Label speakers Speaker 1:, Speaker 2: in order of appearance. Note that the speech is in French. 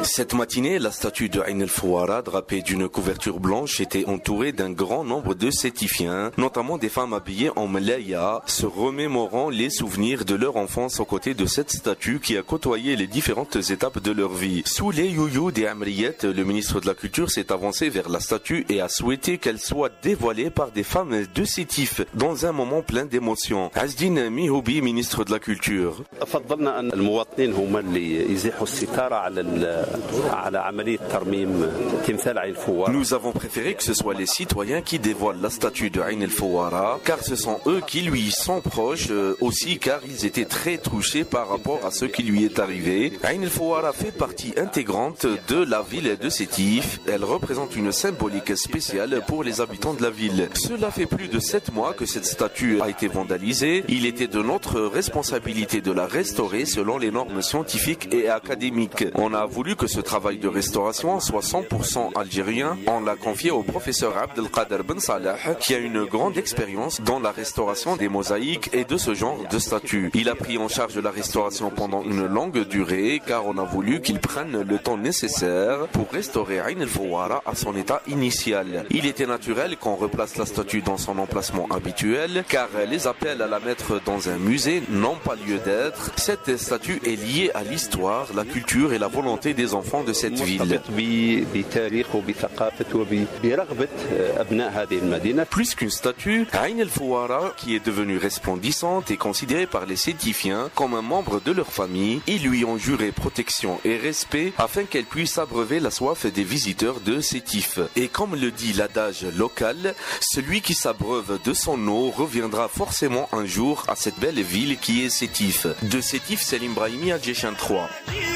Speaker 1: Cette matinée, la statue de Ain el-Fouara, drapée d'une couverture blanche, était entourée d'un grand nombre de sétifiens, notamment des femmes habillées en mlaya, se remémorant les souvenirs de leur enfance aux côtés de cette statue qui a côtoyé les différentes étapes de leur vie. Sous les youyou des Amriyet, le ministre de la Culture s'est avancé vers la statue et a souhaité qu'elle soit dévoilée par des femmes de sétif, dans un moment plein d'émotions. Azdine Mihoubi, ministre de la Culture. Nous avons préféré que ce soit les citoyens qui dévoilent la statue de Ain el-Fouara, car ce sont eux qui lui sont proches, aussi car ils étaient très touchés par rapport à ce qui lui est arrivé. Ain el-Fouara fait partie intégrante de la ville de Sétif. Elle représente une symbolique spéciale pour les habitants de la ville. Cela fait plus de 7 mois que cette statue a été vandalisée. Il était de notre responsabilité de la restaurer selon les normes scientifiques et académiques. On a voulu que ce travail de restauration soit 100% algérien. On l'a confié au professeur Abdelkader Ben Salah, qui a une grande expérience dans la restauration des mosaïques et de ce genre de statues. Il a pris en charge la restauration pendant une longue durée, car on a voulu qu'il prenne le temps nécessaire pour restaurer Ain el-Fouara à son état initial. Il était naturel qu'on replace la statue dans son emplacement habituel, car les appels à la mettre dans un musée n'ont pas lieu d'être. Cette statue est liée à l'histoire, la culture et la volonté des enfants de cette ville. Plus qu'une statue, Ain el-Fouara, qui est devenue resplendissante, est considérée par les sétifiens comme un membre de leur famille. Ils lui ont juré protection et respect afin qu'elle puisse abreuver la soif des visiteurs de Sétif. Et comme le dit l'adage local, celui qui s'abreuve de son eau reviendra forcément un jour à cette belle ville qui est Sétif. De Sétif, Selim Brahimi, Adjéchin 3.